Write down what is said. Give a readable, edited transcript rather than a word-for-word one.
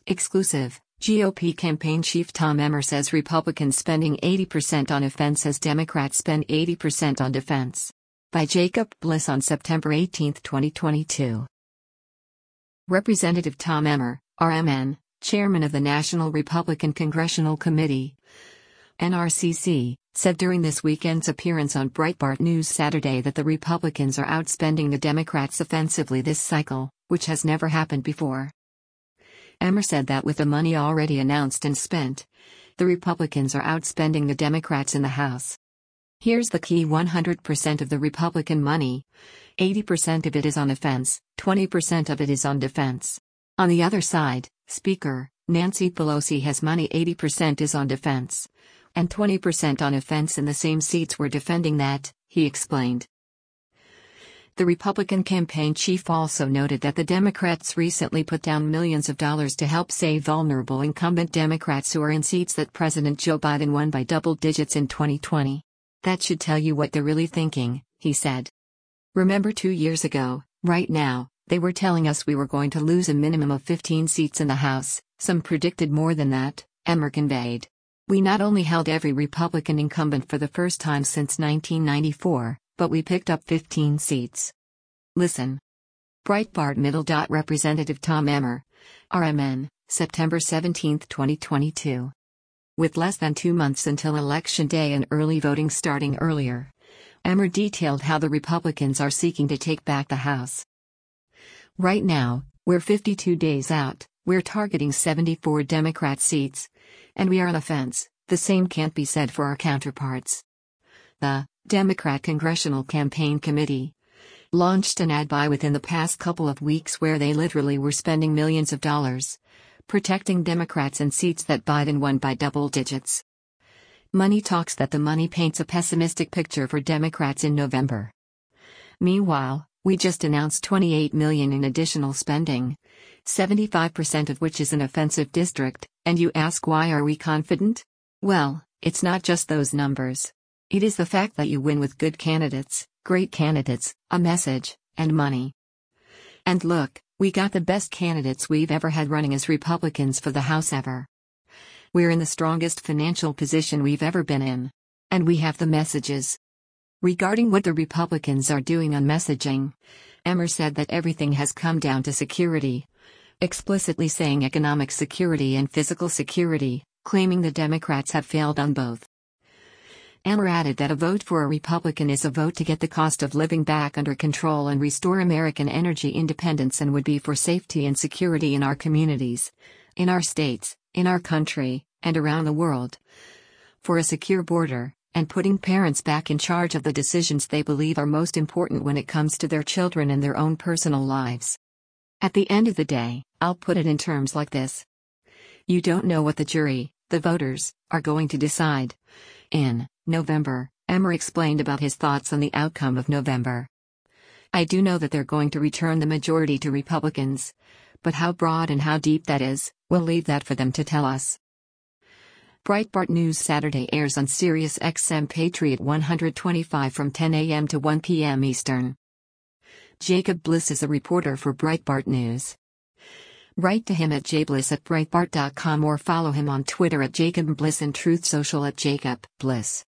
Exclusive. GOP campaign chief Tom Emmer says Republicans spending 80% on offense as Democrats spend 80% on defense. By Jacob Bliss on September 18, 2022. Representative Tom Emmer, RMN, chairman of the National Republican Congressional Committee, NRCC, said during this weekend's appearance on Breitbart News Saturday that the Republicans are outspending the Democrats offensively this cycle, which has never happened before. Emmer said that with the money already announced and spent, the Republicans are outspending the Democrats in the House. Here's the key: 100% of the Republican money, 80% of it is on offense, 20% of it is on defense. On the other side, Speaker Nancy Pelosi has money 80% is on defense, and 20% on offense in the same seats we're defending that, he explained. The Republican campaign chief also noted that the Democrats recently put down millions of dollars to help save vulnerable incumbent Democrats who are in seats that President Joe Biden won by double digits in 2020. That should tell you what they're really thinking, he said. Remember 2 years ago, right now, they were telling us we were going to lose a minimum of 15 seats in the House, some predicted more than that, Emmer conveyed. We not only held every Republican incumbent for the first time since 1994, but we picked up 15 seats. Listen. Breitbart Middle. Representative Tom Emmer, RMN, September 17, 2022. With less than 2 months until Election Day and early voting starting earlier, Emmer detailed how the Republicans are seeking to take back the House. Right now, we're 52 days out, we're targeting 74 Democrat seats, and we are on offense. The same can't be said for our counterparts. The Democrat Congressional Campaign Committee launched an ad buy within the past couple of weeks where they literally were spending millions of dollars protecting Democrats in seats that Biden won by double digits. Money talks that the money paints a pessimistic picture for Democrats in November. Meanwhile, we just announced $28 million in additional spending, 75% of which is an offensive district, and you ask why are we confident? Well, it's not just those numbers. It is the fact that you win with good candidates, great candidates, a message, and money. And look, we got the best candidates we've ever had running as Republicans for the House ever. We're in the strongest financial position we've ever been in. And we have the messages. Regarding what the Republicans are doing on messaging, Emmer said that everything has come down to security, explicitly saying economic security and physical security, claiming the Democrats have failed on both. Emmer added that a vote for a Republican is a vote to get the cost of living back under control and restore American energy independence and would be for safety and security in our communities, in our states, in our country, and around the world. For a secure border, and putting parents back in charge of the decisions they believe are most important when it comes to their children and their own personal lives. At the end of the day, I'll put it in terms like this. You don't know what the jury, the voters, are going to decide. In November, Emmer explained about his thoughts on the outcome of November. I do know that they're going to return the majority to Republicans, but how broad and how deep that is, we'll leave that for them to tell us. Breitbart News Saturday airs on Sirius XM Patriot 125 from 10 a.m. to 1 p.m. Eastern. Jacob Bliss is a reporter for Breitbart News. Write to him at jbliss@breitbart.com or follow him on Twitter at Jacob Bliss and Truth Social at Jacob Bliss.